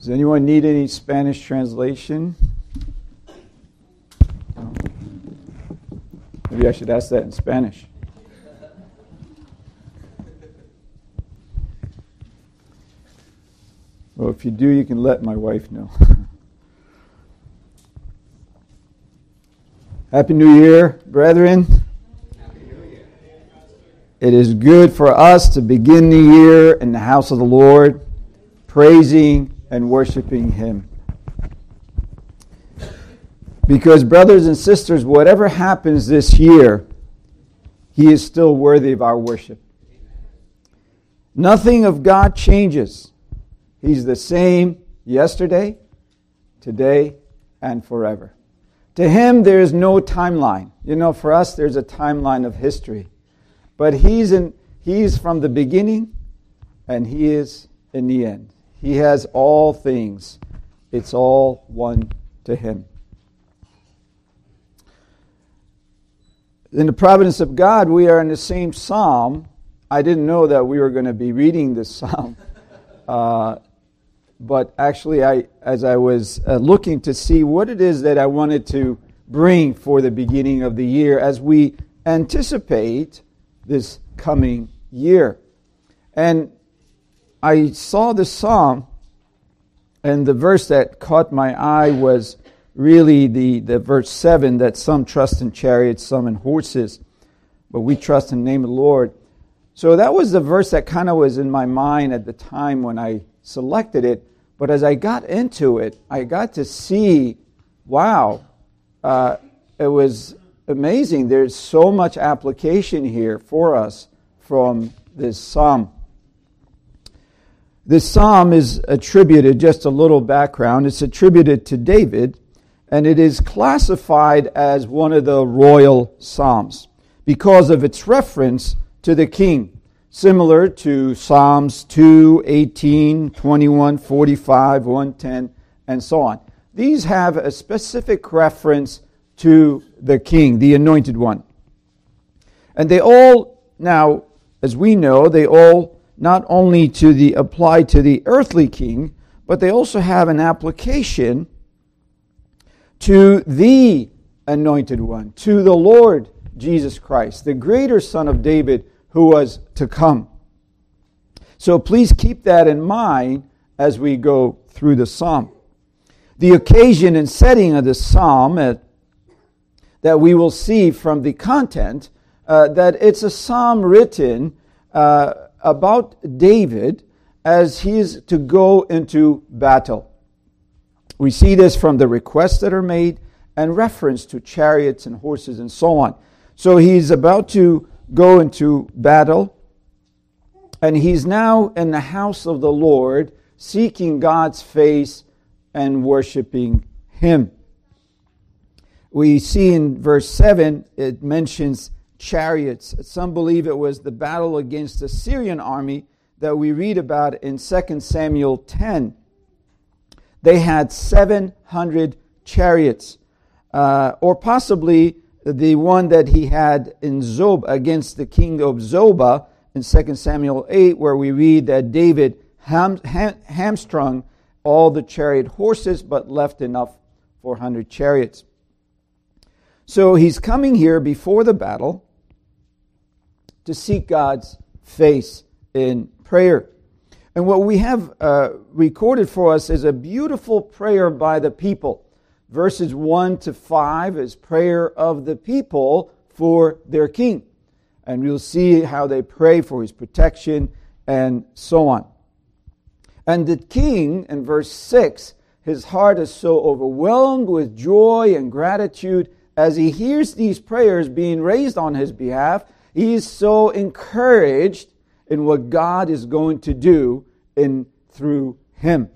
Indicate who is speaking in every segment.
Speaker 1: Does anyone need any Spanish translation? No? Maybe I should ask that in Spanish. Well, if you do, you can let my wife know. Happy New Year, brethren.
Speaker 2: Happy New Year.
Speaker 1: It is good for us to begin the year in the house of the Lord, praising and worshiping Him. Because, brothers and sisters, whatever happens this year, He is still worthy of our worship. Nothing of God changes. He's the same yesterday, today, and forever. To Him, there is no timeline. You know, for us, there's a timeline of history. But He's from the beginning, and He is in the end. He has all things. It's all one to Him. In the providence of God, we are in the same psalm. I didn't know that we were going to be reading this psalm. But actually, as I was looking to see what it is that I wanted to bring for the beginning of the year as we anticipate this coming year. And I saw this psalm, and the verse that caught my eye was really the verse 7, that some trust in chariots, some in horses, but we trust in the name of the Lord. So that was the verse that kind of was in my mind at the time when I selected it. But as I got into it, I got to see, wow, it was amazing. There's so much application here for us from this psalm. This psalm is attributed, just a little background, it's attributed to David, and it is classified as one of the royal psalms because of its reference to the king, similar to Psalms 2, 18, 21, 45, 110, and so on. These have a specific reference to the king, the anointed one. And they all, now, as we know, they all not only apply to the earthly king, but they also have an application to the anointed one, to the Lord Jesus Christ, the greater Son of David who was to come. So please keep that in mind as we go through the psalm. The occasion and setting of the psalm that we will see from the content, that it's a psalm written about David as he is to go into battle. We see this from the requests that are made and reference to chariots and horses and so on. So he's about to go into battle, and he's now in the house of the Lord, seeking God's face and worshiping Him. We see in verse 7, it mentions chariots. Some believe it was the battle against the Syrian army that we read about in 2 Samuel 10. They had 700 chariots, or possibly the one that he had in Zobah against the king of Zobah in 2 Samuel 8, where we read that David hamstrung all the chariot horses, but left enough for 100 chariots. So he's coming here before the battle to seek God's face in prayer. And what we have recorded for us is a beautiful prayer by the people. Verses 1 to 5 is prayer of the people for their king. And we'll see how they pray for his protection and so on. And the king, in verse 6, his heart is so overwhelmed with joy and gratitude as he hears these prayers being raised on his behalf. He is so encouraged in what God is going to do through him.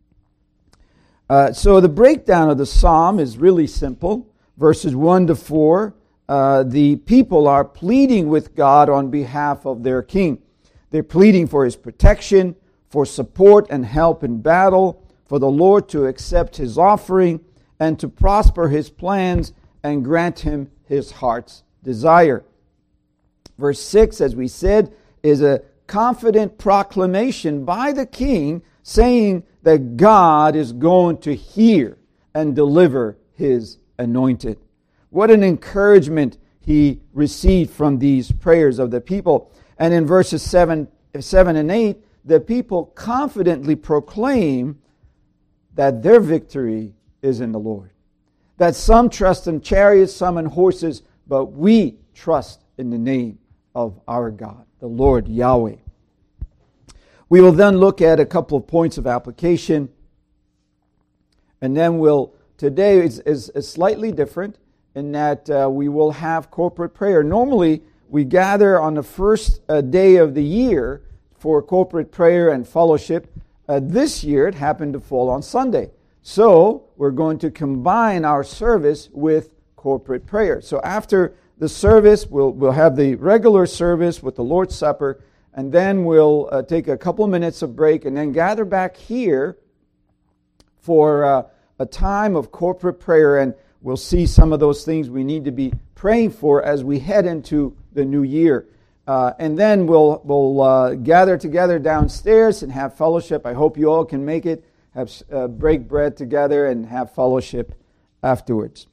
Speaker 1: So the breakdown of the psalm is really simple. Verses 1 to 4, the people are pleading with God on behalf of their king. They're pleading for his protection, for support and help in battle, for the Lord to accept his offering, and to prosper his plans and grant him his heart's desire. Verse 6, as we said, is a confident proclamation by the king saying that God is going to hear and deliver His anointed. What an encouragement he received from these prayers of the people. And in verses 7 and 8, the people confidently proclaim that their victory is in the Lord. That some trust in chariots, some in horses, but we trust in the name of our God, the Lord Yahweh. We will then look at a couple of points of application. And then today is slightly different in that we will have corporate prayer. Normally, we gather on the first day of the year for corporate prayer and fellowship. This year, it happened to fall on Sunday. So, we're going to combine our service with corporate prayer. So, after the service, we'll have the regular service with the Lord's Supper, and then we'll take a couple minutes of break and then gather back here for a time of corporate prayer, and we'll see some of those things we need to be praying for as we head into the new year. And then we'll gather together downstairs and have fellowship. I hope you all can make it, break bread together and have fellowship afterwards.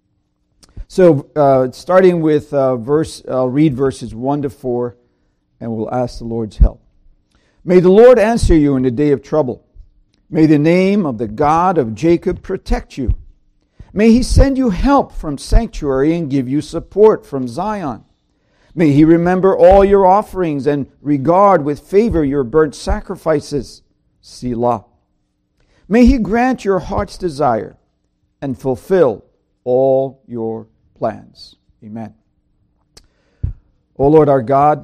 Speaker 1: So starting with I'll read verses 1 to 4, and we'll ask the Lord's help. May the Lord answer you in the day of trouble. May the name of the God of Jacob protect you. May He send you help from sanctuary and give you support from Zion. May He remember all your offerings and regard with favor your burnt sacrifices. Selah. May He grant your heart's desire and fulfill all your plans. Amen. O Lord our God,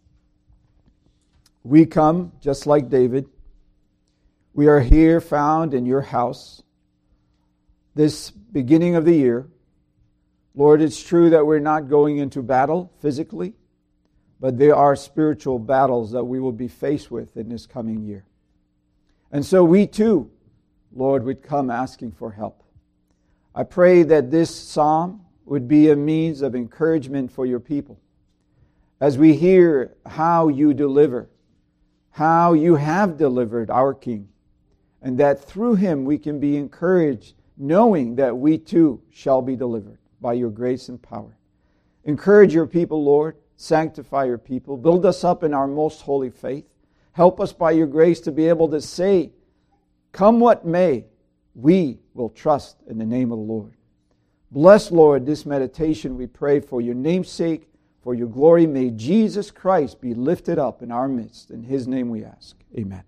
Speaker 1: we come just like David. We are here found in your house this beginning of the year. Lord, it's true that we're not going into battle physically, but there are spiritual battles that we will be faced with in this coming year. And so we too, Lord, would come asking for help. I pray that this psalm would be a means of encouragement for your people as we hear how you deliver, how you have delivered our King, and that through Him we can be encouraged, knowing that we too shall be delivered by your grace and power. Encourage your people, Lord. Sanctify your people. Build us up in our most holy faith. Help us by your grace to be able to say, come what may, we will trust in the name of the Lord. Bless, Lord, this meditation, we pray, for your name's sake, for your glory. May Jesus Christ be lifted up in our midst. In His name we ask. Amen.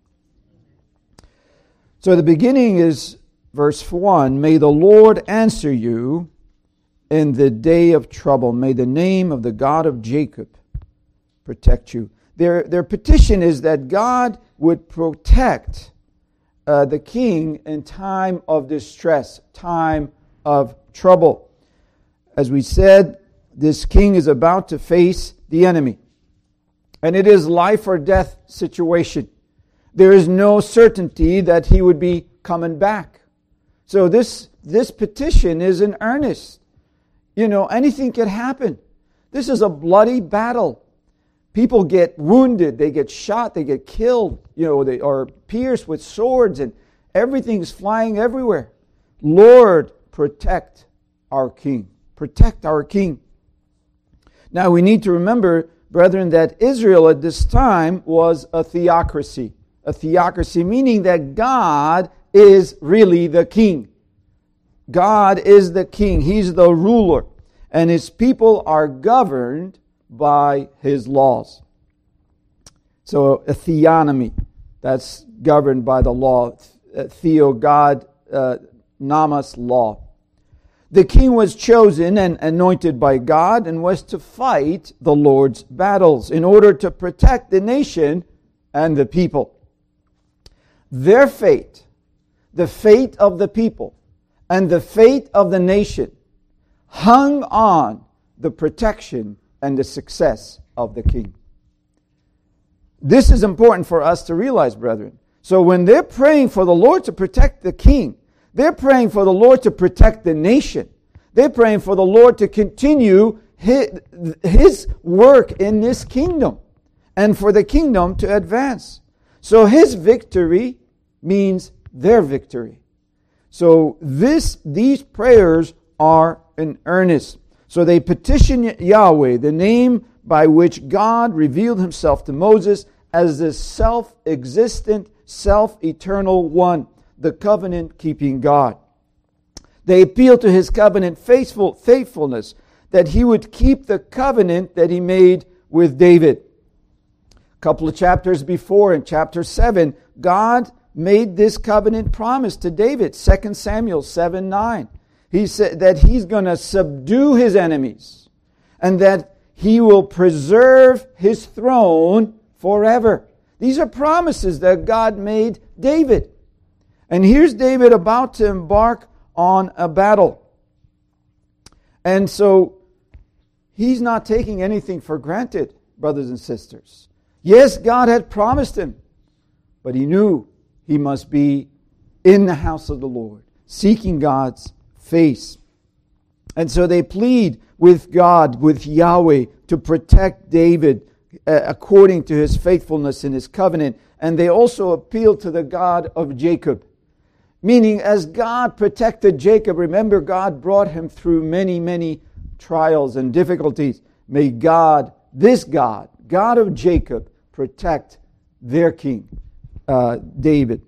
Speaker 1: So the beginning is verse 1. May the Lord answer you in the day of trouble. May the name of the God of Jacob protect you. Their petition is that God would protect the king in time of distress, time of trouble. As we said, this king is about to face the enemy. And it is life or death situation. There is no certainty that he would be coming back. So this petition is in earnest. You know, anything could happen. This is a bloody battle. People get wounded, they get shot, they get killed, they are pierced with swords, and everything's flying everywhere. Lord, protect our king. Protect our king. Now we need to remember, brethren, that Israel at this time was a theocracy. A theocracy meaning that God is really the king. God is the king. He's the ruler. And His people are governed by His laws. So a theonomy, that's governed by the law. Theo, God, namas, law. The king was chosen and anointed by God and was to fight the Lord's battles in order to protect the nation and the people. Their fate, the fate of the people, and the fate of the nation hung on the protection and the success of the king. This is important for us to realize, brethren. So when they're praying for the Lord to protect the king, they're praying for the Lord to protect the nation. They're praying for the Lord to continue His work in this kingdom and for the kingdom to advance. So His victory means their victory. So these prayers are in earnest. So they petition Yahweh, the name by which God revealed himself to Moses as the self-existent, self-eternal one, the covenant-keeping God. They appeal to his covenant faithfulness, that he would keep the covenant that he made with David. A couple of chapters before, in chapter 7, God made this covenant promise to David, 2 Samuel 7:9. He said that he's going to subdue his enemies and that he will preserve his throne forever. These are promises that God made David. And here's David about to embark on a battle. And so he's not taking anything for granted, brothers and sisters. Yes, God had promised him, but he knew he must be in the house of the Lord, seeking God's face. And so they plead with God, with Yahweh, to protect David according to his faithfulness in his covenant. And they also appeal to the God of Jacob. Meaning, as God protected Jacob, remember, God brought him through many, many trials and difficulties. May God, this God, God of Jacob, protect their king, David.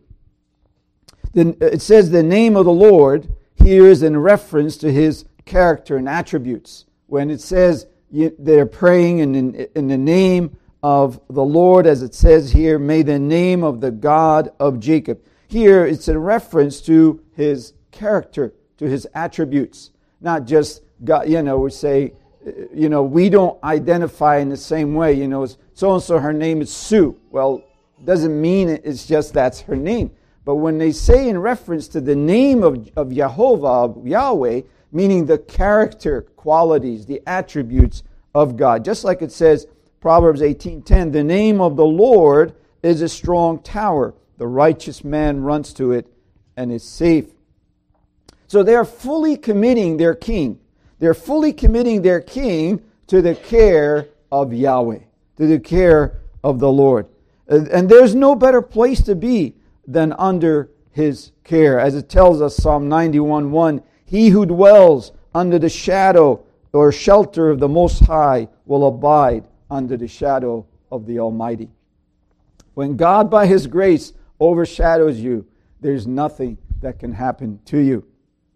Speaker 1: Then it says the name of the Lord here is in reference to his character and attributes. When it says they're praying in the name of the Lord, as it says here, may the name of the God of Jacob. Here it's in reference to his character, to his attributes. Not just God, we say, we don't identify in the same way. So-and-so, her name is Sue. Well, doesn't mean it's just that's her name. But when they say in reference to the name of Jehovah, of Yahweh, meaning the character qualities, the attributes of God. Just like it says, Proverbs 18:10, the name of the Lord is a strong tower. The righteous man runs to it and is safe. So they are fully committing their king. They're fully committing their king to the care of Yahweh, to the care of the Lord. And there's no better place to be than under his care. As it tells us, Psalm 91:1, he who dwells under the shadow or shelter of the Most High will abide under the shadow of the Almighty. When God by his grace overshadows you, there's nothing that can happen to you.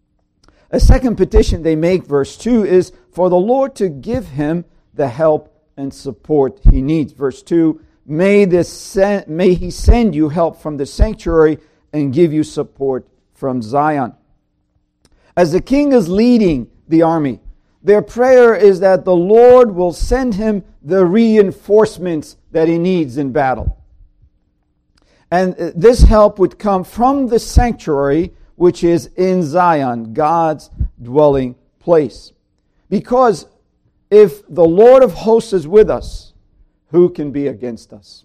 Speaker 1: A second petition they make, verse 2, is for the Lord to give him the help and support he needs. Verse 2, may he send you help from the sanctuary and give you support from Zion. As the king is leading the army, their prayer is that the Lord will send him the reinforcements that he needs in battle. And this help would come from the sanctuary, which is in Zion, God's dwelling place. Because if the Lord of hosts is with us, who can be against us?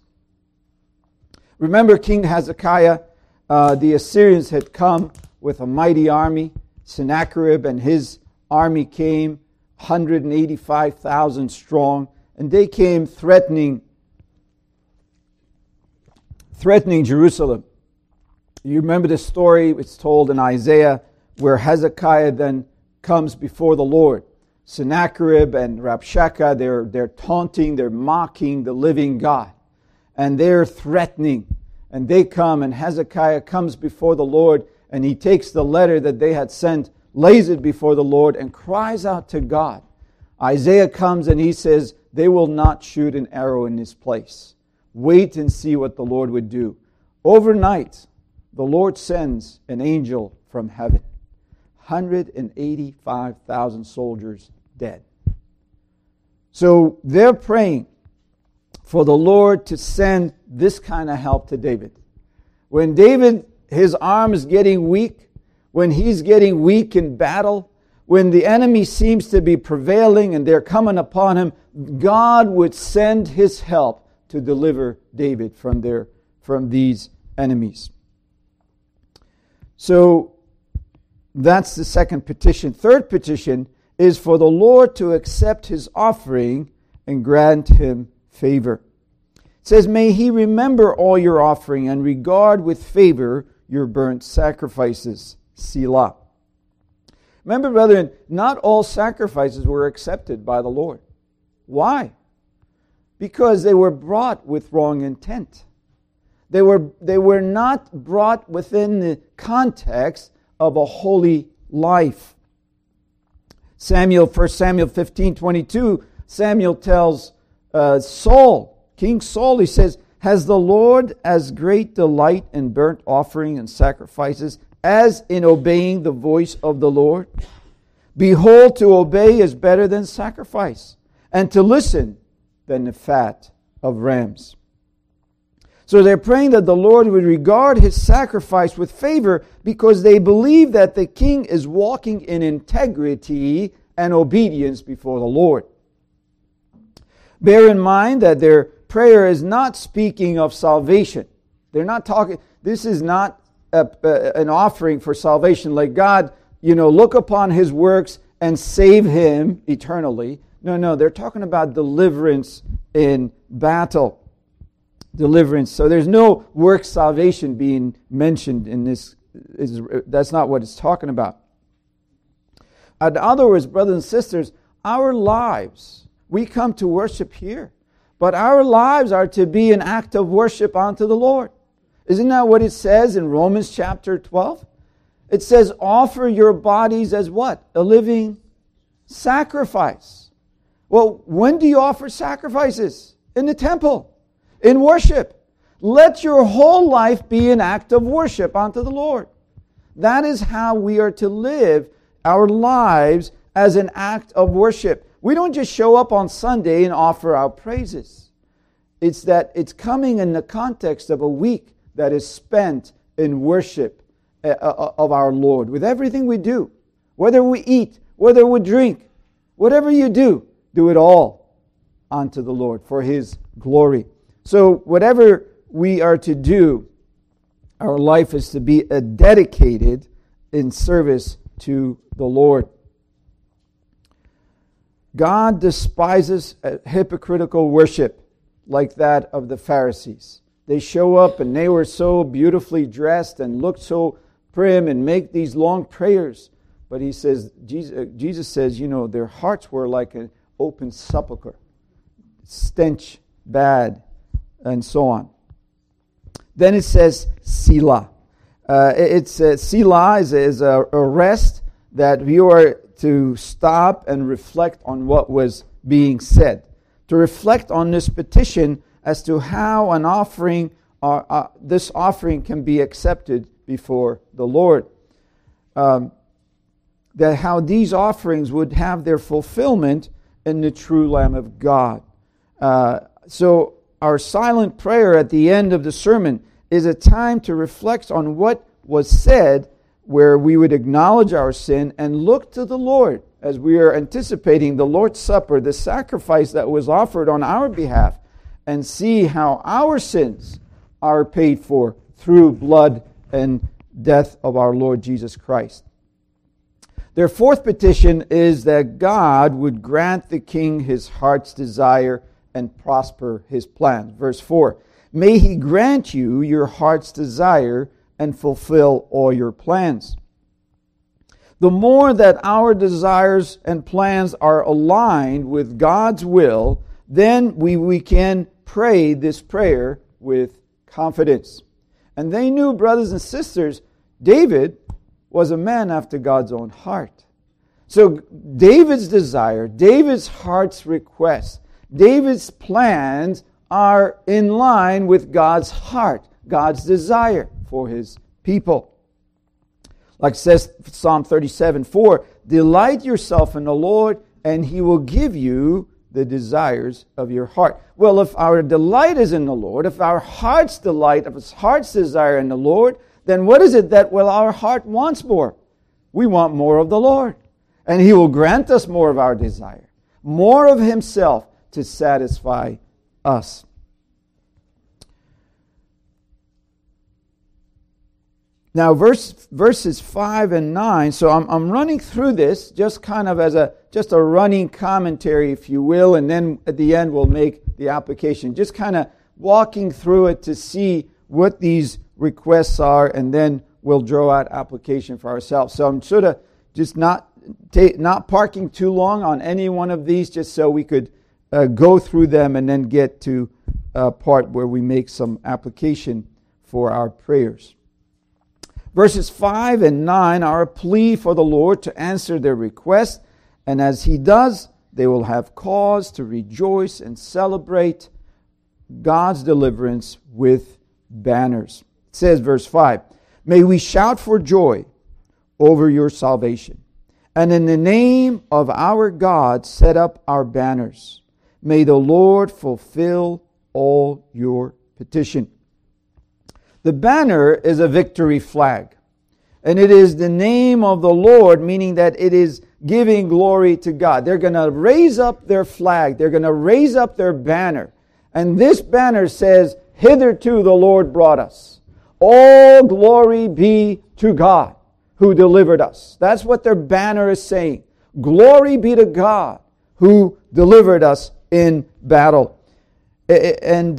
Speaker 1: Remember King Hezekiah, the Assyrians had come with a mighty army. Sennacherib and his army came, 185,000 strong, and they came threatening Jerusalem. You remember the story, it's told in Isaiah, where Hezekiah then comes before the Lord. Sennacherib and Rabshakeh, they're taunting, they're mocking the living God. And they're threatening. And they come, and Hezekiah comes before the Lord, and he takes the letter that they had sent, lays it before the Lord, and cries out to God. Isaiah comes and he says, they will not shoot an arrow in this place. Wait and see what the Lord would do. Overnight, the Lord sends an angel from heaven. 185,000 soldiers dead. So they're praying for the Lord to send this kind of help to David. When David, his arm is getting weak, when he's getting weak in battle, when the enemy seems to be prevailing and they're coming upon him, God would send his help to deliver David from these enemies. So that's the second petition. Third petition is for the Lord to accept his offering and grant him favor. It says, may he remember all your offering and regard with favor your burnt sacrifices. Selah. Remember, brethren, not all sacrifices were accepted by the Lord. Why? Because they were brought with wrong intent. They were not brought within the context of a holy life. 1 Samuel 15:22, Samuel tells Saul, King Saul, he says, "Has the Lord as great delight in burnt offering and sacrifices as in obeying the voice of the Lord? Behold, to obey is better than sacrifice, and to listen than the fat of rams." So they're praying that the Lord would regard his sacrifice with favor because they believe that the king is walking in integrity and obedience before the Lord. Bear in mind that their prayer is not speaking of salvation. They're not talking, this is not an offering for salvation, like God, look upon his works and save him eternally. No, they're talking about deliverance in battle. Deliverance. So there's no work salvation being mentioned in this. That's not what it's talking about. In other words, brothers and sisters, our lives, we come to worship here, but our lives are to be an act of worship unto the Lord. Isn't that what it says in Romans chapter 12? It says, offer your bodies as what? A living sacrifice. Well, when do you offer sacrifices? In the temple. In worship. Let your whole life be an act of worship unto the Lord. That is how we are to live our lives, as an act of worship. We don't just show up on Sunday and offer our praises. It's that it's coming in the context of a week that is spent in worship of our Lord. With everything we do, whether we eat, whether we drink, whatever you do it all unto the Lord for his glory. So whatever we are to do, our life is to be dedicated in service to the Lord. God despises hypocritical worship like that of the Pharisees. They show up and they were so beautifully dressed and looked so prim and make these long prayers. But he says, Jesus says, their hearts were like an open sepulcher, stench, bad, and so on. Then it says Selah. Selah is a rest that you are to stop and reflect on what was being said. To reflect on this petition as to how an offering, this offering can be accepted before the Lord. That how these offerings would have their fulfillment in the true Lamb of God. So our silent prayer at the end of the sermon is a time to reflect on what was said, where we would acknowledge our sin and look to the Lord as we are anticipating the Lord's Supper, the sacrifice that was offered on our behalf, and see how our sins are paid for through blood and death of our Lord Jesus Christ. Their fourth petition is that God would grant the king his heart's desire and prosper his plans. Verse 4, may he grant you your heart's desire and fulfill all your plans. The more that our desires and plans are aligned with God's will, then we can pray this prayer with confidence. And they knew, brothers and sisters, David was a man after God's own heart. So David's desire, David's heart's request, David's plans are in line with God's heart, God's desire for his people. Like says Psalm 37:4, delight yourself in the Lord, and he will give you the desires of your heart. Well, if our delight is in the Lord, if our heart's delight, if it's heart's desire in the Lord, then what is it that our heart wants more? We want more of the Lord. And he will grant us more of our desire, more of himself to satisfy us. Now, verses 5 and 9, so I'm running through this just kind of as a running commentary, if you will, and then at the end we'll make the application. Just kind of walking through it to see what these requests are, and then we'll draw out application for ourselves. So I'm sort of just not parking too long on any one of these, just so we could go through them and then get to a part where we make some application for our prayers. Verses 5 and 9 are a plea for the Lord to answer their request, and as He does, they will have cause to rejoice and celebrate God's deliverance with banners. It says, verse 5, "May we shout for joy over your salvation, and in the name of our God set up our banners. May the Lord fulfill all your petition." The banner is a victory flag, and it is the name of the Lord, meaning that it is giving glory to God. They're going to raise up their flag. They're going to raise up their banner. And this banner says, "Hitherto the Lord brought us. All glory be to God who delivered us." That's what their banner is saying. Glory be to God who delivered us in battle. And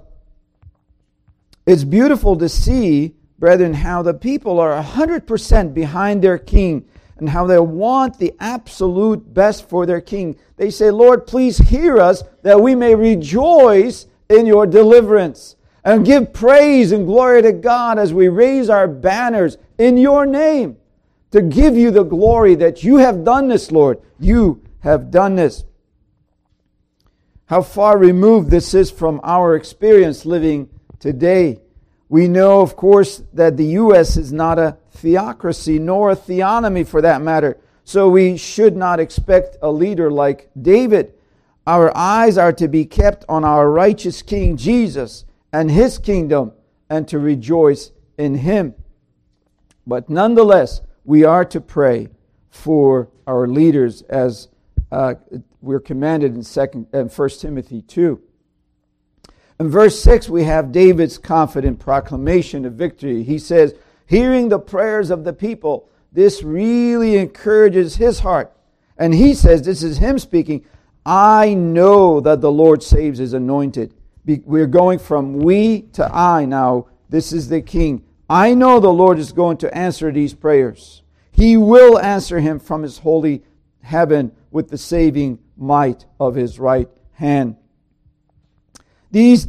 Speaker 1: it's beautiful to see, brethren, how the people are 100% behind their king and how they want the absolute best for their king. They say, "Lord, please hear us that we may rejoice in your deliverance and give praise and glory to God as we raise our banners in your name to give you the glory that you have done this, Lord. You have done this." How far removed this is from our experience living today. We know, of course, that the U.S. is not a theocracy, nor a theonomy for that matter. So we should not expect a leader like David. Our eyes are to be kept on our righteous King Jesus and His kingdom, and to rejoice in Him. But nonetheless, we are to pray for our leaders as we're commanded in 1 Timothy 2. In verse 6, we have David's confident proclamation of victory. He says, hearing the prayers of the people, this really encourages his heart. And he says, this is him speaking, "I know that the Lord saves His anointed." We're going from we to I now. This is the king. I know the Lord is going to answer these prayers. He will answer him from His holy heaven with the saving might of His right hand. These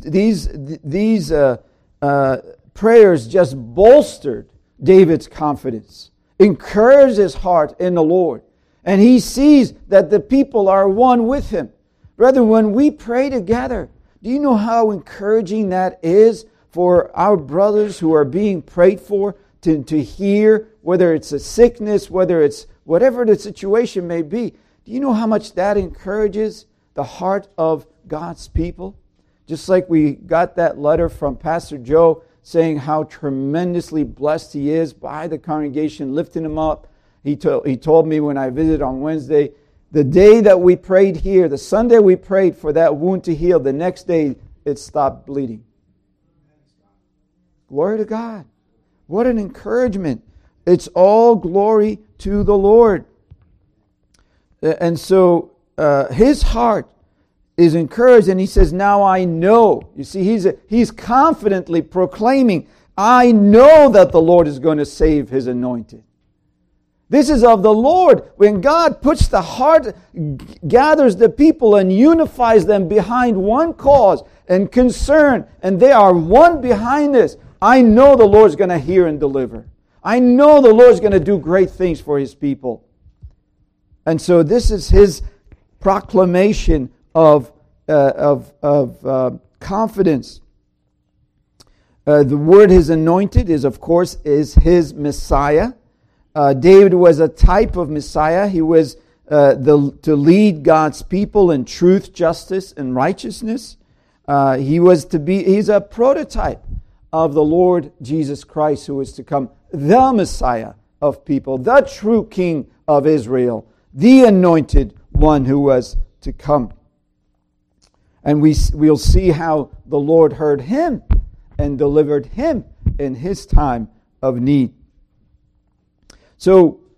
Speaker 1: prayers just bolstered David's confidence, encouraged his heart in the Lord, and he sees that the people are one with him. Brethren, when we pray together, do you know how encouraging that is for our brothers who are being prayed for to hear, whether it's a sickness, whether it's whatever the situation may be? Do you know how much that encourages the heart of God's people? Just like we got that letter from Pastor Joe saying how tremendously blessed he is by the congregation lifting him up. He told me when I visited on Wednesday, the day that we prayed here, the Sunday we prayed for that wound to heal, the next day it stopped bleeding. Glory to God. What an encouragement. It's all glory to the Lord. And so his heart is encouraged, and he says, "Now I know." You see, he's confidently proclaiming, "I know that the Lord is going to save His anointed." This is of the Lord. When God puts the heart, gathers the people and unifies them behind one cause and concern, and they are one behind this, I know the Lord's going to hear and deliver. I know the Lord's going to do great things for His people. And so this is his proclamation of confidence. The word "His anointed" is, of course, His Messiah. David was a type of Messiah. He was to lead God's people in truth, justice, and righteousness. He's a prototype of the Lord Jesus Christ, who is to come, the Messiah of people, the true King of Israel, the anointed one who was to come. And we'll see how the Lord heard him and delivered him in his time of need. So,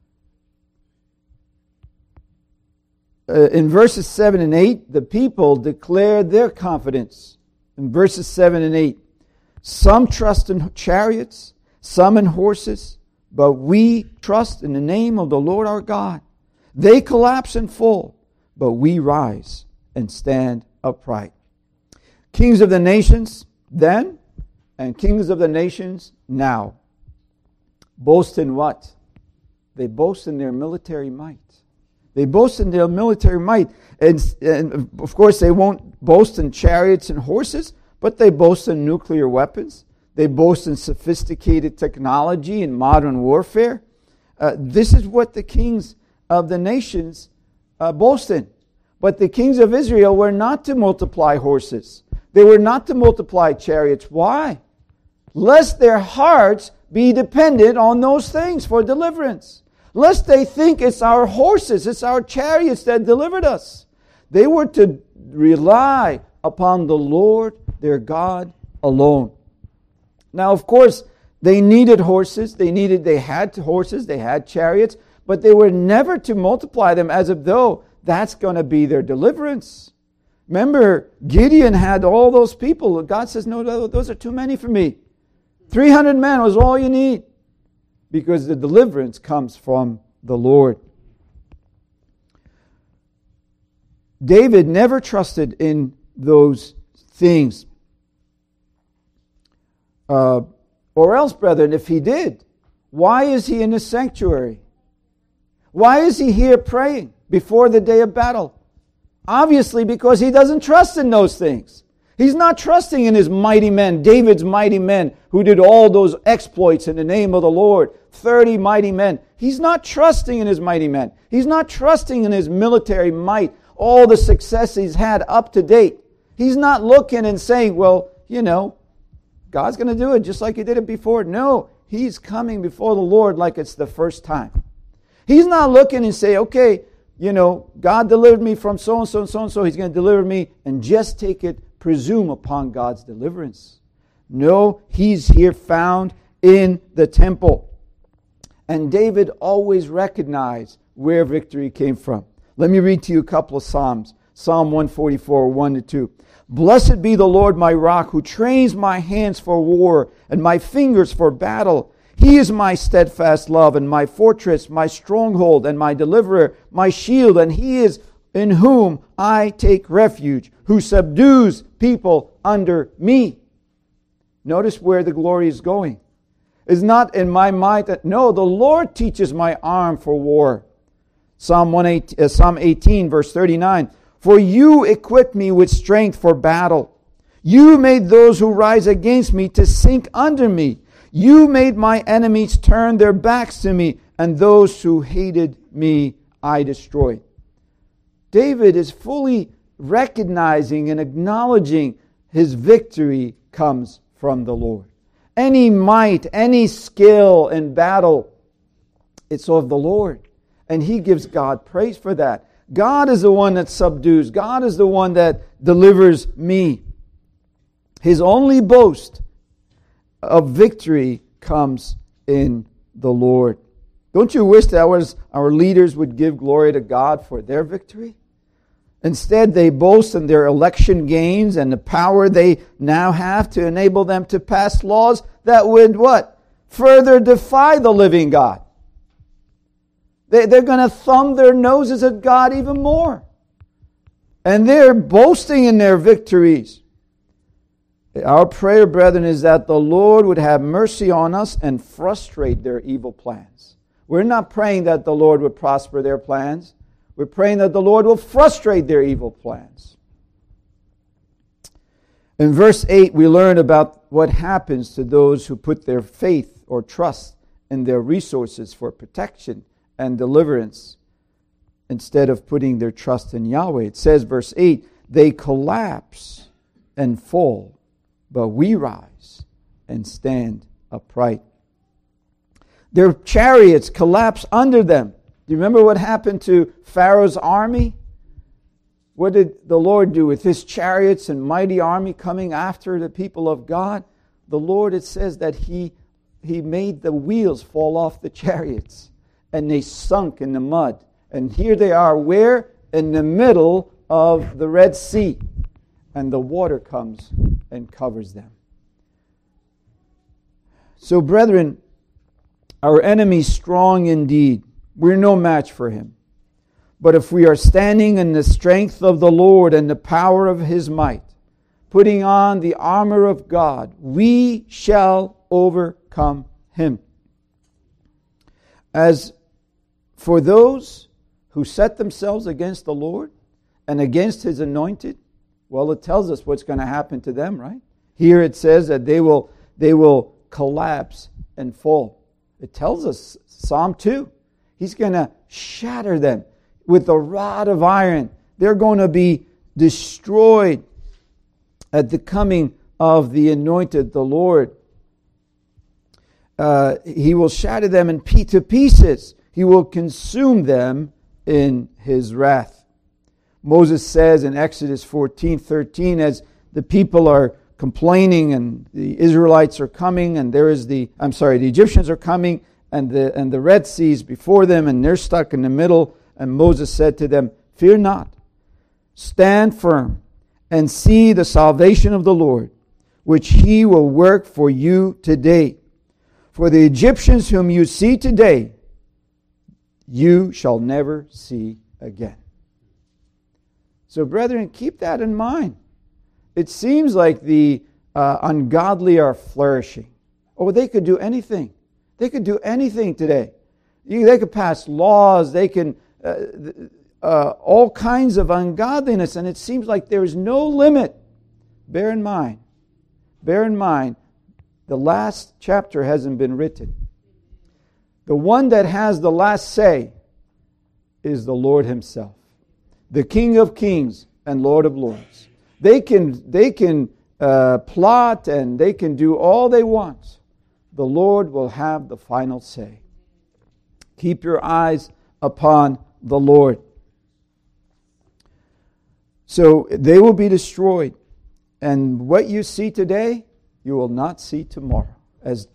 Speaker 1: in verses 7 and 8, the people declare their confidence. In verses 7 and 8, it Some trust in chariots, some in horses, but we trust in the name of the Lord our God. They collapse and fall, but we rise and stand upright. Kings of the nations then, and kings of the nations now, boast in what? They boast in their military might. They boast in their military might. And of course, they won't boast in chariots and horses, but they boast in nuclear weapons. They boast in sophisticated technology and modern warfare. This is what the kings of the nations boast in. But the kings of Israel were not to multiply horses. They were not to multiply chariots. Why? Lest their hearts be dependent on those things for deliverance. Lest they think it's our horses, it's our chariots that delivered us. They were to rely upon the Lord their God alone. Now, of course, they needed horses. They had horses, they had chariots, but they were never to multiply them as if though that's going to be their deliverance. Remember, Gideon had all those people. God says, no, those are too many for me. 300 men was all you need, because the deliverance comes from the Lord. David never trusted in those things. Or else, brethren, if he did, why is he in the sanctuary? Why is he here praying before the day of battle? Obviously, because he doesn't trust in those things. He's not trusting in his mighty men, David's mighty men, who did all those exploits in the name of the Lord. 30 mighty men. He's not trusting in his mighty men. He's not trusting in his military might, all the success he's had up to date. He's not looking and saying, well, God's going to do it just like he did it before. No, he's coming before the Lord like it's the first time. He's not looking and say, okay, God delivered me from so-and-so and so-and-so. He's going to deliver me, and just presume upon God's deliverance. No, he's here found in the temple. And David always recognized where victory came from. Let me read to you a couple of Psalms. Psalm 144, 1-2. Blessed be the Lord my rock, who trains my hands for war and my fingers for battle. He is my steadfast love and my fortress, my stronghold and my deliverer, my shield, and he is in whom I take refuge, who subdues people under me. Notice where the glory is going. It's not in my might. No, the Lord teaches my arm for war. Psalm 18, verse 39. For you equipped me with strength for battle. You made those who rise against me to sink under me. You made my enemies turn their backs to me, and those who hated me I destroyed. David is fully recognizing and acknowledging his victory comes from the Lord. Any might, any skill in battle, it's of the Lord. And he gives God praise for that. God is the one that subdues. God is the one that delivers me. His only boast of victory comes in the Lord. Don't you wish that our leaders would give glory to God for their victory? Instead, they boast in their election gains and the power they now have to enable them to pass laws that would what? Further defy the living God. They're going to thumb their noses at God even more. And they're boasting in their victories. Our prayer, brethren, is that the Lord would have mercy on us and frustrate their evil plans. We're not praying that the Lord would prosper their plans. We're praying that the Lord will frustrate their evil plans. In verse 8, we learn about what happens to those who put their faith or trust in their resources for protection and deliverance instead of putting their trust in Yahweh. It says, verse 8, they collapse and fall, but we rise and stand upright. Their chariots collapse under them. Do you remember what happened to Pharaoh's army? What did the Lord do with his chariots and mighty army coming after the people of God? The Lord, it says that He made the wheels fall off the chariots, and they sunk in the mud. And here they are, where? In the middle of the Red Sea. And the water comes and covers them. So, brethren, our enemy is strong indeed. We're no match for him. But if we are standing in the strength of the Lord and the power of His might, putting on the armor of God, we shall overcome him. As for those who set themselves against the Lord and against His anointed, well, it tells us what's going to happen to them, right? Here it says that they will collapse and fall. It tells us, Psalm 2, He's going to shatter them with a rod of iron. They're going to be destroyed at the coming of the anointed, the Lord. He will shatter them to pieces. He will consume them in His wrath. Moses says in Exodus 14:13, as the people are complaining and the Israelites are coming, and the Egyptians are coming, and the Red Sea is before them, and they're stuck in the middle. And Moses said to them, "Fear not, stand firm, and see the salvation of the Lord, which He will work for you today. For the Egyptians whom you see today, you shall never see again." So, brethren, keep that in mind. It seems like the ungodly are flourishing. Oh, they could do anything. They could do anything today. They could pass laws. They can all kinds of ungodliness, and it seems like there is no limit. Bear in mind, the last chapter hasn't been written. The one that has the last say is the Lord Himself, the King of Kings and Lord of Lords. They can plot and they can do all they want. The Lord will have the final say. Keep your eyes upon the Lord. So they will be destroyed. And what you see today, you will not see tomorrow. As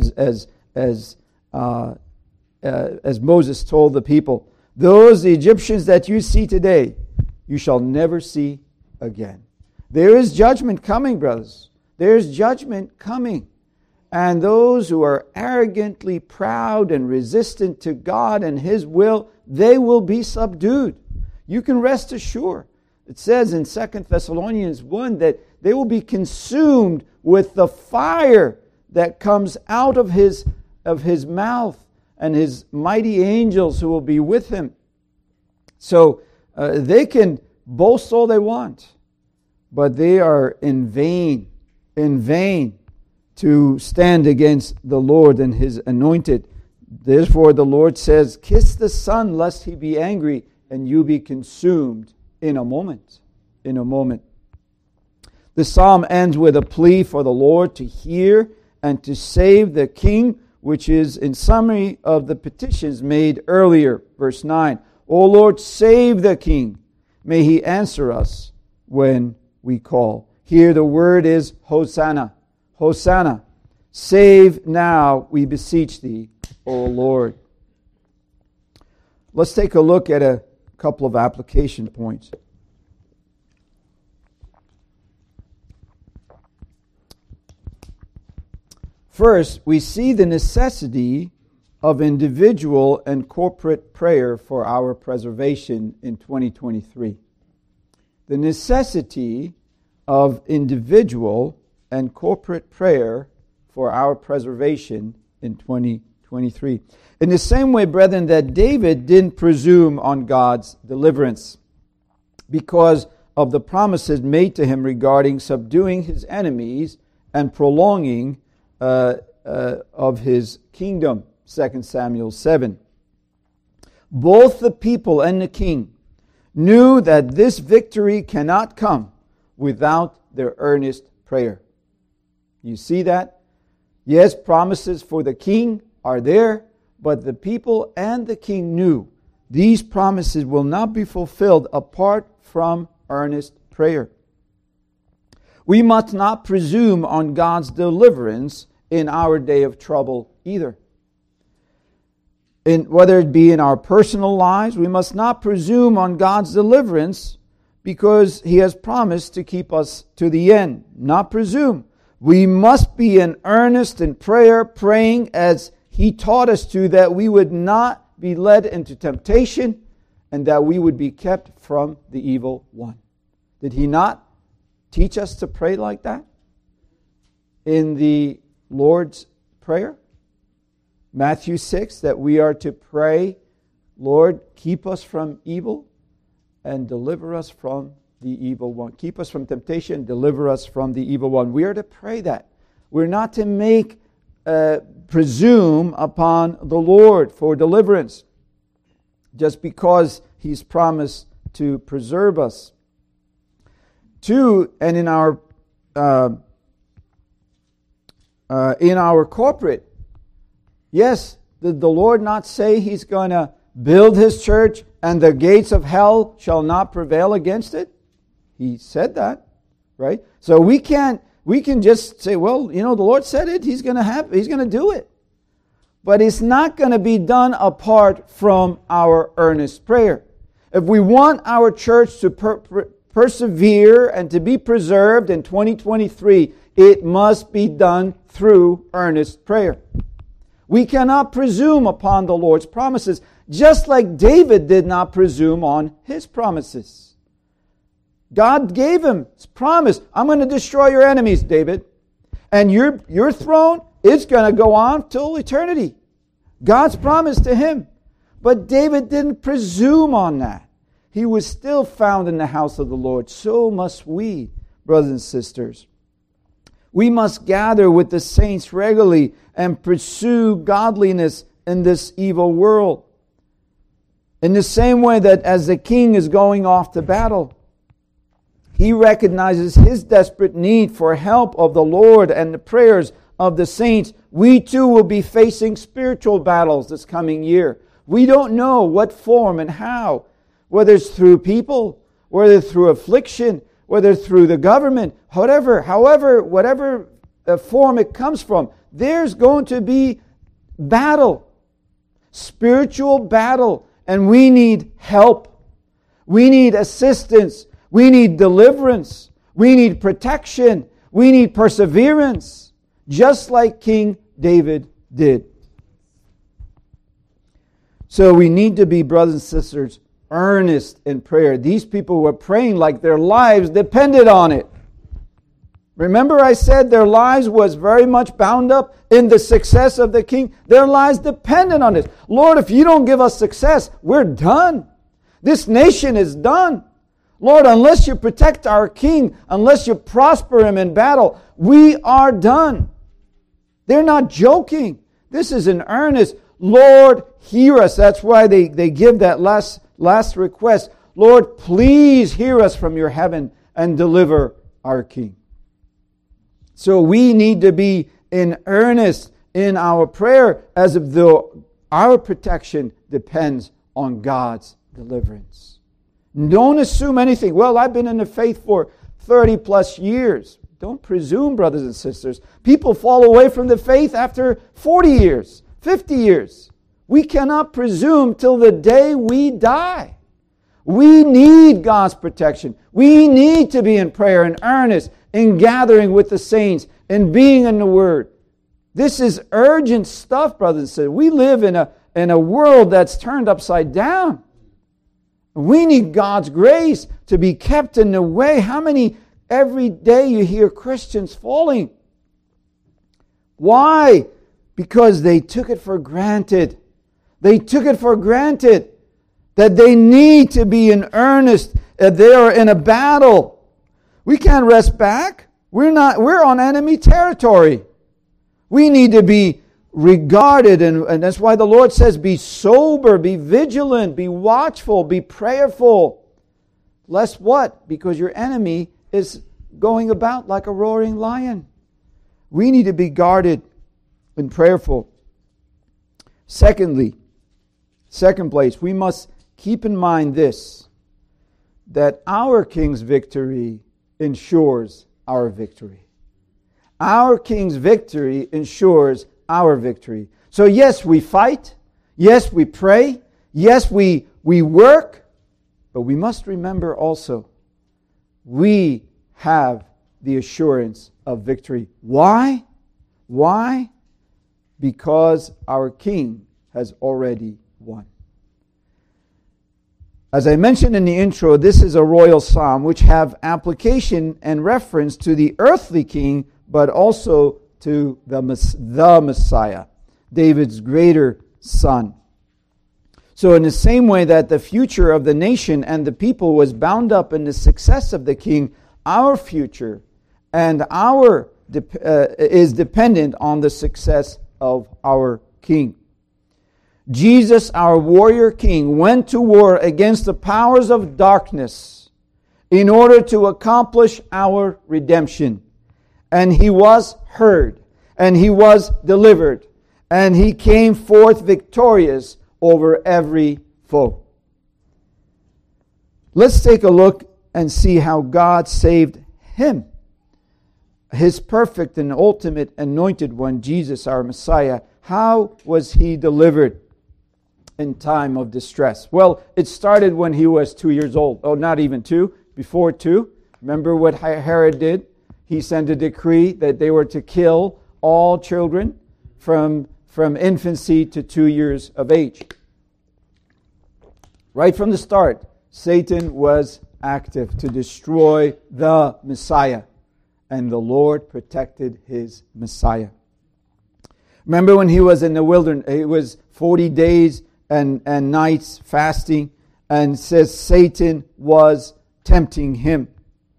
Speaker 1: Moses told the people, those Egyptians that you see today, you shall never see again. There is judgment coming, brothers. There is judgment coming. And those who are arrogantly proud and resistant to God and His will, they will be subdued. You can rest assured. It says in 2 Thessalonians 1 that they will be consumed with the fire that comes out of his mouth and His mighty angels who will be with Him. So they can boast all they want, but they are in vain to stand against the Lord and His anointed. Therefore the Lord says, "Kiss the Son, lest He be angry, and you be consumed in a moment." In a moment. The psalm ends with a plea for the Lord to hear and to save the king, which is in summary of the petitions made earlier. Verse 9, "O Lord, save the king. May He answer us when we call." Here the word is Hosanna. Hosanna. Save now, we beseech Thee, O Lord. Let's take a look at a couple of application points. First, we see the necessity of individual and corporate prayer for our preservation in 2023. The necessity of individual and corporate prayer for our preservation in 2023. In the same way, brethren, that David didn't presume on God's deliverance because of the promises made to him regarding subduing his enemies and prolonging of His kingdom, 2 Samuel 7. Both the people and the king knew that this victory cannot come without their earnest prayer. You see that? Yes, promises for the king are there, but the people and the king knew these promises will not be fulfilled apart from earnest prayer. We must not presume on God's deliverance in our day of trouble either. Whether it be in our personal lives, we must not presume on God's deliverance because He has promised to keep us to the end. Not presume, We must be in earnest in prayer, praying as He taught us to, that we would not be led into temptation and that we would be kept from the evil one. Did He not teach us to pray like that in the Lord's Prayer? Matthew 6, that we are to pray, Lord, keep us from evil and deliver us from the evil one. Keep us from temptation, deliver us from the evil one. We are to pray that. We're not to presume upon the Lord for deliverance just because He's promised to preserve us. 2, and in our corporate, yes, did the Lord not say He's going to build His church and the gates of hell shall not prevail against it? He said that, right? So we can just say, well, the Lord said it, He's going to do it. But it's not going to be done apart from our earnest prayer. If we want our church to persevere and to be preserved in 2023, it must be done through earnest prayer. We cannot presume upon the Lord's promises, just like David did not presume on his promises. God gave him his promise. I'm going to destroy your enemies, David. And your throne is going to go on till eternity. God's promise to him. But David didn't presume on that. He was still found in the house of the Lord. So must we, brothers and sisters. We must gather with the saints regularly and pursue godliness in this evil world. In the same way that as the king is going off to battle, he recognizes his desperate need for help of the Lord and the prayers of the saints. We too will be facing spiritual battles this coming year. We don't know what form and how, whether it's through people, whether through affliction, whether through the government, whatever form it comes from. There's going to be battle, spiritual battle, and we need help. We need assistance. We need deliverance. We need protection. We need perseverance, just like King David did. So we need to be, brothers and sisters, earnest in prayer. These people were praying like their lives depended on it. Remember I said their lives was very much bound up in the success of the king? Their lives depended on it. Lord, if you don't give us success, we're done. This nation is done. Lord, unless you protect our king, unless you prosper him in battle, we are done. They're not joking. This is an earnest, Lord, hear us. That's why they give that last request. Lord, please hear us from your heaven and deliver our king. So we need to be in earnest in our prayer as if though our protection depends on God's deliverance. Don't assume anything. Well, I've been in the faith for 30 plus years. Don't presume, brothers and sisters. People fall away from the faith after 40 years, 50 years. We cannot presume till the day we die. We need God's protection. We need to be in prayer and earnest, in gathering with the saints, and being in the Word. This is urgent stuff, brothers and sisters. We live in a world that's turned upside down. We need God's grace to be kept in the way. How many every day you hear Christians falling? Why? Because they took it for granted. They took it for granted that they need to be in earnest, that they are in a battle. We can't rest back. We're on enemy territory. We need to be regarded, and that's why the Lord says, be sober, be vigilant, be watchful, be prayerful. Lest what? Because your enemy is going about like a roaring lion. We need to be guarded and prayerful. Second place, we must keep in mind this, that our King's victory ensures our victory. Our King's victory ensures our victory. So yes, we fight. Yes, we pray. Yes, we work. But we must remember also, we have the assurance of victory. Why? Why? Because our King has already won. As I mentioned in the intro, this is a royal psalm which have application and reference to the earthly king, but also to the Messiah, David's greater son. So in the same way that the future of the nation and the people was bound up in the success of the king, our future and our is dependent on the success of our king. Jesus, our warrior king, went to war against the powers of darkness in order to accomplish our redemption. And he was heard, and he was delivered, and he came forth victorious over every foe. Let's take a look and see how God saved him, his perfect and ultimate anointed one, Jesus, our Messiah. How was he delivered in time of distress? Well, it started when he was 2 years old. Oh, not even 2, before 2. Remember what Herod did? He sent a decree that they were to kill all children from infancy to 2 years of age. Right from the start, Satan was active to destroy the Messiah, and the Lord protected his Messiah. Remember when he was in the wilderness, it was 40 days and nights fasting, and says Satan was tempting him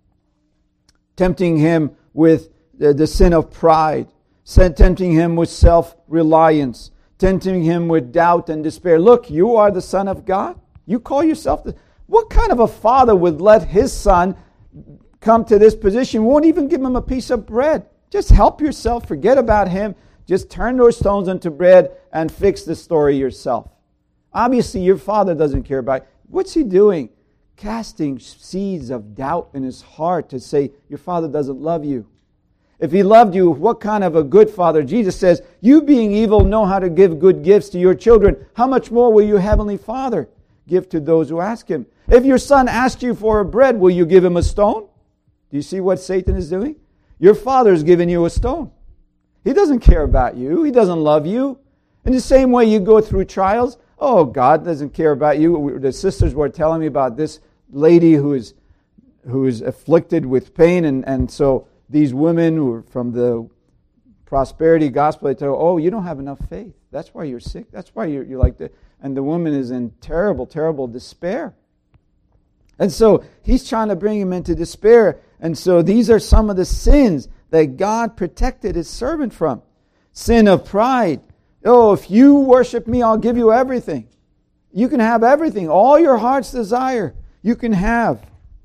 Speaker 1: with the sin of pride, tempting him with self-reliance, tempting him with doubt and despair. Look, you are the Son of God. You call yourself what kind of a father would let his son come to this position, won't even give him a piece of bread? Just help yourself, forget about him, just turn those stones into bread and fix the story yourself. Obviously, your father doesn't care about it. What's he doing? Casting seeds of doubt in his heart to say, your father doesn't love you. If he loved you, what kind of a good father? Jesus says, you being evil know how to give good gifts to your children. How much more will your heavenly Father give to those who ask him? If your son asks you for a bread, will you give him a stone? Do you see what Satan is doing? Your father is giving you a stone. He doesn't care about you. He doesn't love you. In the same way you go through trials, oh, God doesn't care about you. The sisters were telling me about this lady who is afflicted with pain, and so these women who are from the prosperity gospel, they tell her, oh, you don't have enough faith. That's why you're sick. That's why you're like that. And the woman is in terrible, terrible despair. And so he's trying to bring him into despair. And so these are some of the sins that God protected his servant from. Sin of pride. Oh, if you worship me, I'll give you everything. You can have everything. All your heart's desire, you can have.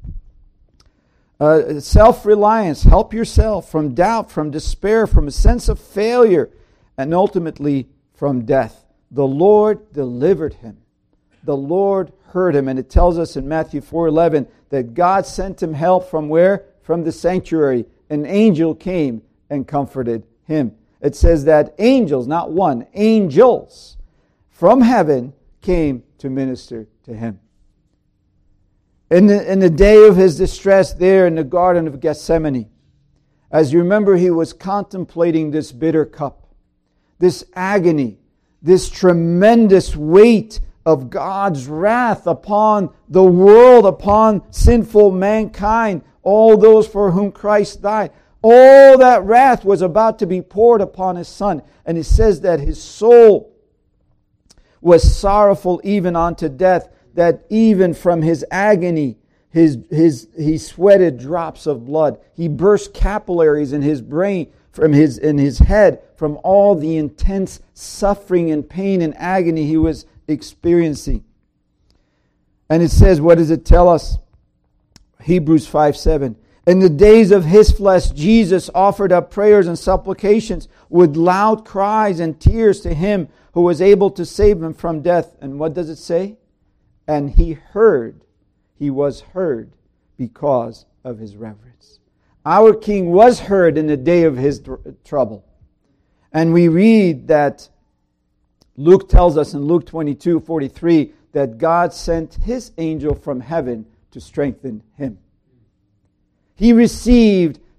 Speaker 1: Self-reliance. Help yourself from doubt, from despair, from a sense of failure, and ultimately from death. The Lord delivered him. The Lord heard him. And it tells us in Matthew 4:11 that God sent him help from where? From the sanctuary. An angel came and comforted him. It says that angels, not one, angels from heaven came to minister to him. In the day of his distress there in the Garden of Gethsemane, as you remember, he was contemplating this bitter cup, this agony, this tremendous weight of God's wrath upon the world, upon sinful mankind, all those for whom Christ died. All that wrath was about to be poured upon his Son. And it says that his soul was sorrowful even unto death, that even from his agony, he sweated drops of blood. He burst capillaries in his brain, in his head, from all the intense suffering and pain and agony he was experiencing. And it says, what does it tell us? Hebrews 5:7. In the days of his flesh, Jesus offered up prayers and supplications with loud cries and tears to him who was able to save him from death. And what does it say? And he was heard because of his reverence. Our King was heard in the day of his trouble. And we read that Luke tells us in Luke 22:43 that God sent his angel from heaven to strengthen him. He received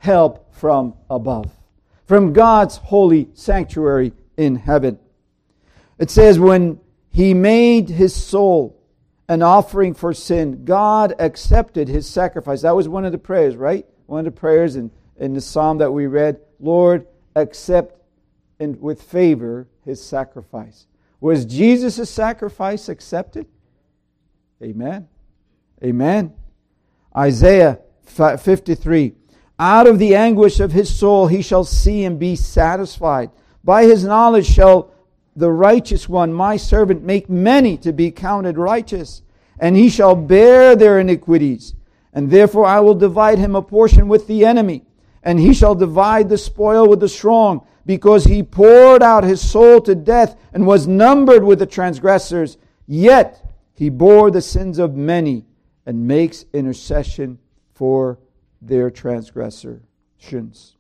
Speaker 1: help from above, from God's holy sanctuary in heaven. It says, when He made His soul an offering for sin, God accepted His sacrifice. That was one of the prayers, right? One of the prayers in the psalm that we read. Lord, accept with favor His sacrifice. Was Jesus' sacrifice accepted? Amen. Amen. Isaiah 53. Out of the anguish of his soul he shall see and be satisfied. By his knowledge shall the righteous one, my servant, make many to be counted righteous. And he shall bear their iniquities. And therefore I will divide him a portion with the enemy. And he shall divide the spoil with the strong. Because he poured out his soul to death and was numbered with the transgressors. Yet he bore the sins of many and makes intercession for their transgressions.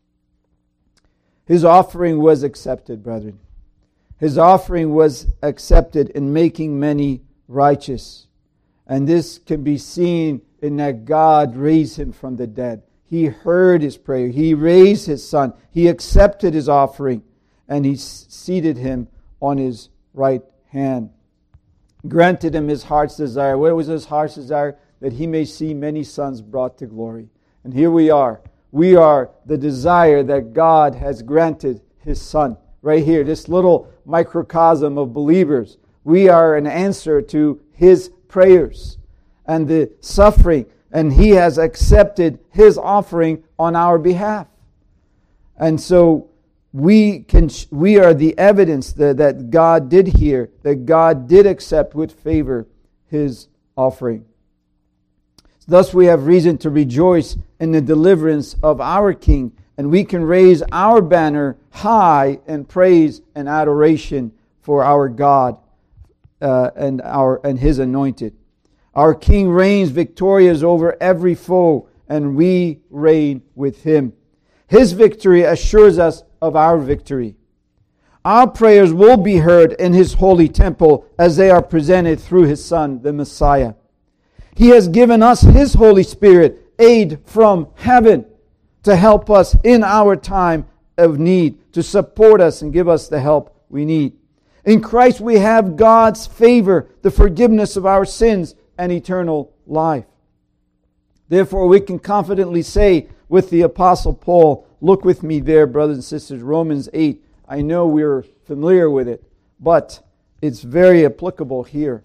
Speaker 1: His offering was accepted, brethren. His offering was accepted in making many righteous. And this can be seen in that God raised him from the dead. He heard his prayer. He raised his son. He accepted his offering. And he seated him on his right hand. Granted him his heart's desire. What was his heart's desire? That he may see many sons brought to glory. And here we are. We are the desire that God has granted his son. Right here, this little microcosm of believers. We are an answer to his prayers and the suffering. And he has accepted his offering on our behalf. And so we are the evidence that God did hear, that God did accept with favor his offering. Thus we have reason to rejoice in the deliverance of our King, and we can raise our banner high in praise and adoration for our God and his anointed. Our King reigns victorious over every foe, and we reign with him. His victory assures us of our victory. Our prayers will be heard in his holy temple as they are presented through his Son, the Messiah. He has given us his Holy Spirit, aid from heaven, to help us in our time of need, to support us and give us the help we need. In Christ we have God's favor, the forgiveness of our sins, and eternal life. Therefore we can confidently say with the Apostle Paul, look with me there, brothers and sisters, Romans 8. I know we're familiar with it, but it's very applicable here.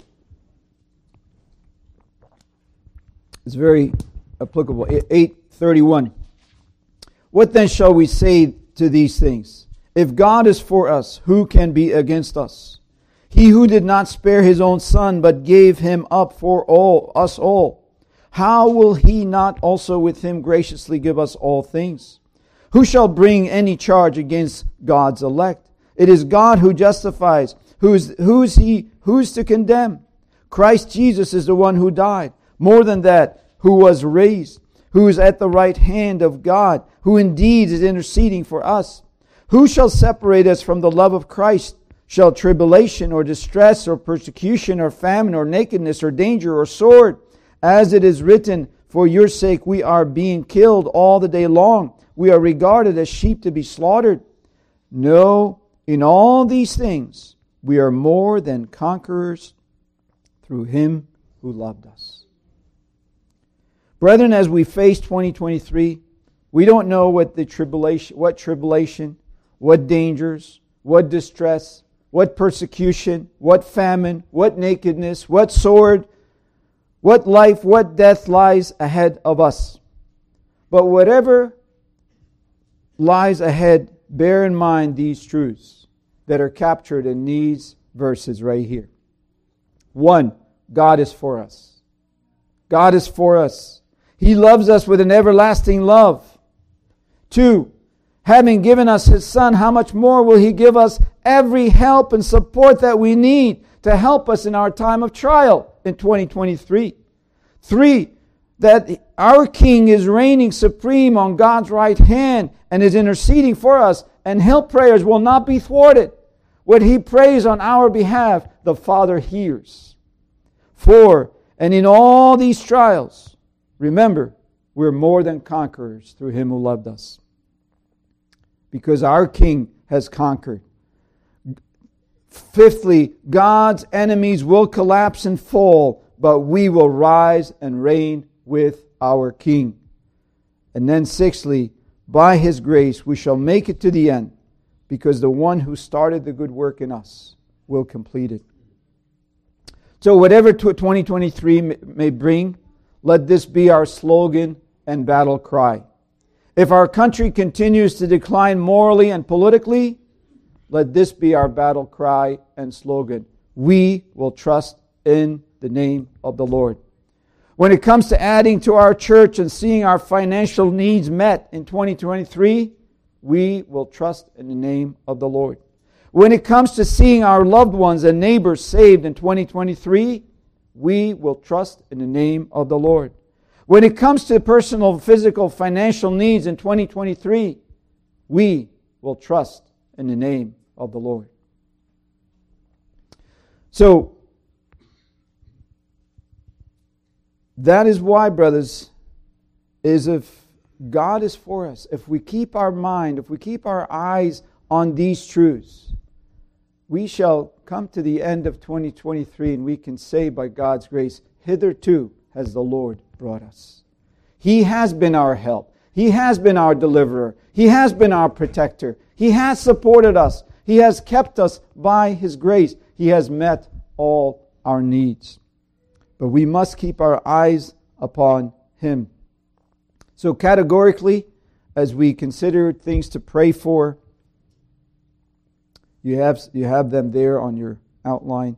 Speaker 1: It's very applicable. 8:31. What then shall we say to these things? If God is for us, who can be against us? He who did not spare his own son, but gave him up for us all, how will he not also with him graciously give us all things? Who shall bring any charge against God's elect? It is God who justifies. Who's to condemn? Christ Jesus is the one who died. More than that, who was raised, who is at the right hand of God, who indeed is interceding for us. Who shall separate us from the love of Christ? Shall tribulation or distress or persecution or famine or nakedness or danger or sword? As it is written, for your sake we are being killed all the day long. We are regarded as sheep to be slaughtered. No, in all these things we are more than conquerors through him who loved us. Brethren, as we face 2023, we don't know what tribulation, what dangers, what distress, what persecution, what famine, what nakedness, what sword, what life, what death lies ahead of us. But whatever lies ahead, bear in mind these truths that are captured in these verses right here. 1, God is for us. God is for us. He loves us with an everlasting love. 2, having given us his Son, how much more will he give us every help and support that we need to help us in our time of trial in 2023. 3, that our King is reigning supreme on God's right hand and is interceding for us, and his prayers will not be thwarted. What he prays on our behalf, the Father hears. 4, and in all these trials, remember, We're more than conquerors through Him who loved us. Because our King has conquered. Fifthly, God's enemies will collapse and fall, but we will rise and reign with our King. And then sixthly, by His grace we shall make it to the end, because the one who started the good work in us will complete it. So whatever 2023 may bring, let this be our slogan and battle cry. If our country continues to decline morally and politically, let this be our battle cry and slogan. We will trust in the name of the Lord. When it comes to adding to our church and seeing our financial needs met in 2023, we will trust in the name of the Lord. When it comes to seeing our loved ones and neighbors saved in 2023, we will trust in the name of the Lord. When it comes to personal, physical, financial needs in 2023, we will trust in the name of the Lord. So, that is why, brothers, is if God is for us, if we keep our mind, if we keep our eyes on these truths, we shall come to the end of 2023 and we can say by God's grace, hitherto has the Lord brought us. He has been our help. He has been our deliverer. He has been our protector. He has supported us. He has kept us by His grace. He has met all our needs. But we must keep our eyes upon Him. So categorically, as we consider things to pray for, you have them there on your outline.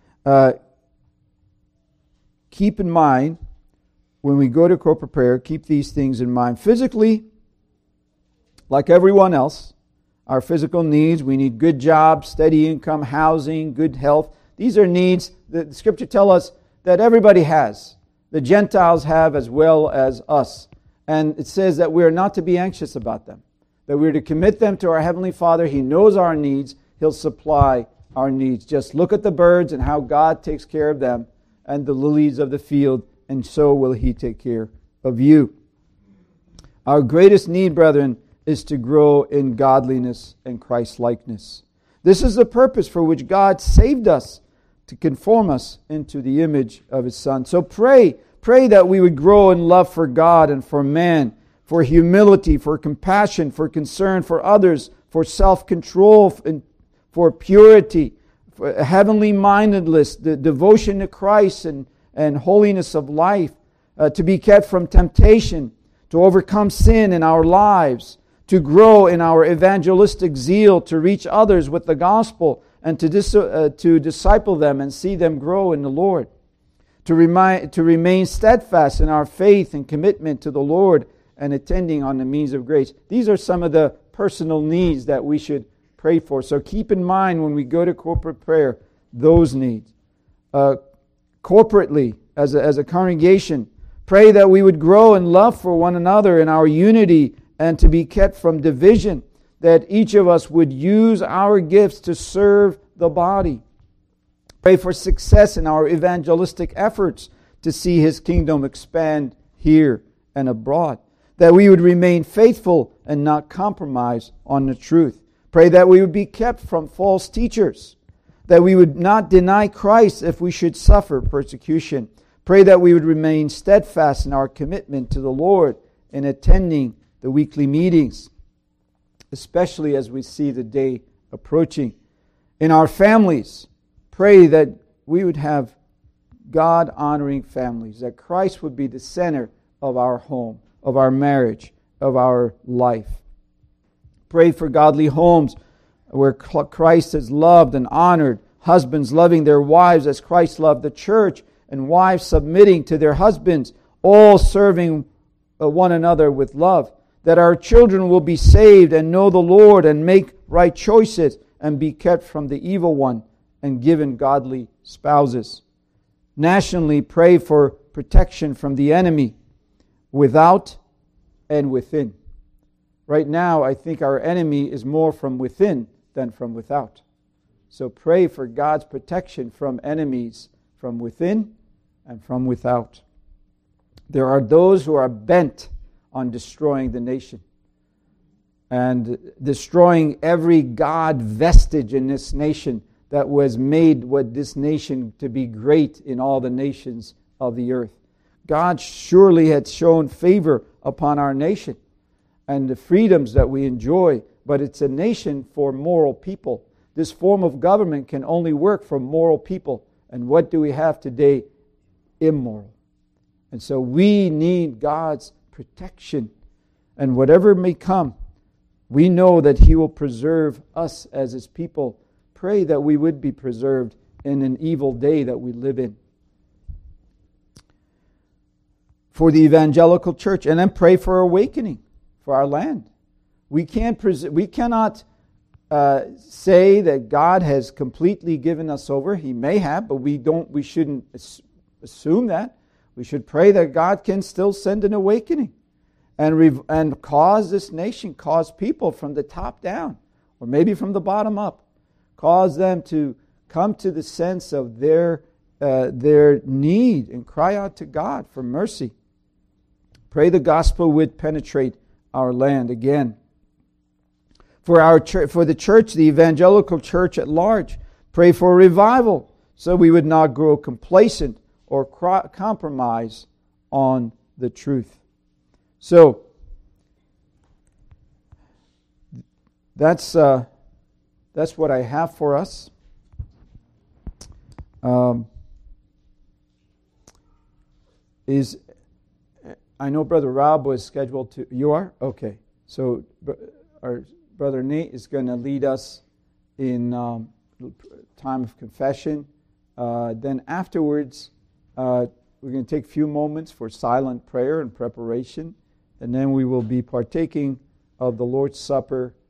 Speaker 1: Keep in mind, when we go to corporate prayer, keep these things in mind. Physically, like everyone else, our physical needs, we need good jobs, steady income, housing, good health. These are needs that the Scripture tells us that everybody has. The Gentiles have as well as us. And it says that we are not to be anxious about them. That we are to commit them to our Heavenly Father. He knows our needs. He'll supply our needs. Just look at the birds and how God takes care of them and the lilies of the field, and so will He take care of you. Our greatest need, brethren, is to grow in godliness and Christ-likeness. This is the purpose for which God saved us, to conform us into the image of His Son. So pray that we would grow in love for God and for man, for humility, for compassion, for concern for others, for self-control, for purity, for heavenly mindedness, the devotion to Christ and holiness of life, to be kept from temptation, to overcome sin in our lives, to grow in our evangelistic zeal, to reach others with the gospel, and to disciple them and see them grow in the Lord, to remain steadfast in our faith and commitment to the Lord and attending on the means of grace. These are some of the personal needs that we should pray for. So keep in mind when we go to corporate prayer, those needs. Corporately, as a congregation, pray that we would grow in love for one another in our unity and to be kept from division, that each of us would use our gifts to serve the body. Pray for success in our evangelistic efforts to see His kingdom expand here and abroad, that we would remain faithful and not compromise on the truth. Pray that we would be kept from false teachers, that we would not deny Christ if we should suffer persecution. Pray that we would remain steadfast in our commitment to the Lord in attending the weekly meetings, especially as we see the day approaching. In our families, pray that we would have God-honoring families, that Christ would be the center of our home, of our marriage, of our life. Pray for godly homes where Christ is loved and honored, husbands loving their wives as Christ loved the church, and wives submitting to their husbands, all serving one another with love. That our children will be saved and know the Lord and make right choices and be kept from the evil one and given godly spouses. Nationally, pray for protection from the enemy without and within. Right now, I think our enemy is more from within than from without. So pray for God's protection from enemies from within and from without. There are those who are bent on destroying the nation and destroying every God vestige in this nation that was made what this nation to be great in all the nations of the earth. God surely had shown favor upon our nation and the freedoms that we enjoy, but it's a nation for moral people. This form of government can only work for moral people. And what do we have today? Immoral. And so we need God's protection. And whatever may come, we know that He will preserve us as His people. Pray that we would be preserved in an evil day that we live in. For the evangelical church, and then pray for awakening for our land. We cannot say that God has completely given us over. He may have, but we shouldn't assume that. We should pray that God can still send an awakening and cause this nation, cause people from the top down, or maybe from the bottom up, cause them to come to the sense of their need and cry out to God for mercy. Pray the gospel would penetrate our land again. For the church, the evangelical church at large, pray for revival so we would not grow complacent or compromise on the truth. So that's what I have for us. I know Brother Rob was scheduled to... You are? Okay. So our Brother Nate is going to lead us in time of confession. Then afterwards, we're going to take a few moments for silent prayer and preparation. And then we will be partaking of the Lord's Supper